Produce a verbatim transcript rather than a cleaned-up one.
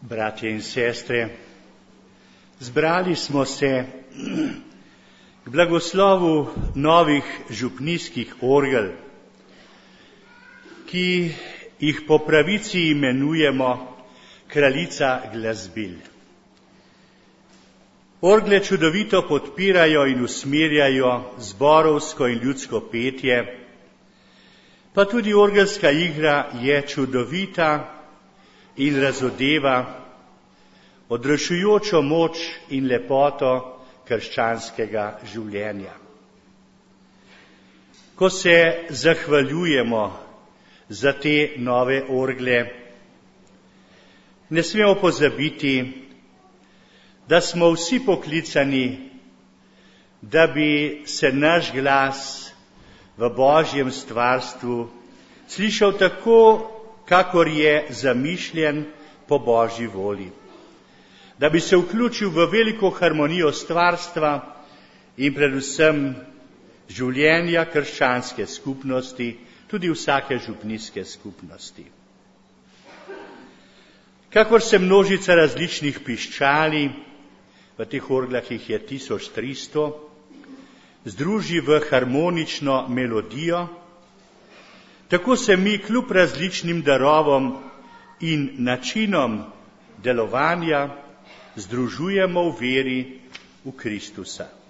Bratje in sestre, zbrali smo se k blagoslovu novih župnijskih orgel, ki jih po pravici imenujemo kraljica glasbil. Orgle čudovito podpirajo in usmerjajo zborovsko in ljudsko petje, pa tudi orgelska igra je čudovita in razodeva odrešujočo moč in lepoto krščanskega življenja. Ko se zahvaljujemo za te nove orgle, ne smemo pozabiti, da smo vsi poklicani, da bi se naš glas v Božjem stvarstvu slišal tako, kakor je zamišljen po Božji volji, da bi se vključil v veliko harmonijo stvarstva in predvsem življenja krščanske skupnosti, tudi vsake župnijske skupnosti. Kakor se množica različnih piščali, v teh orglah jih je tisoč tristo, združi v harmonično melodijo, tako se mi kljub različnim darovom in načinom delovanja združujemo v veri v Kristusa.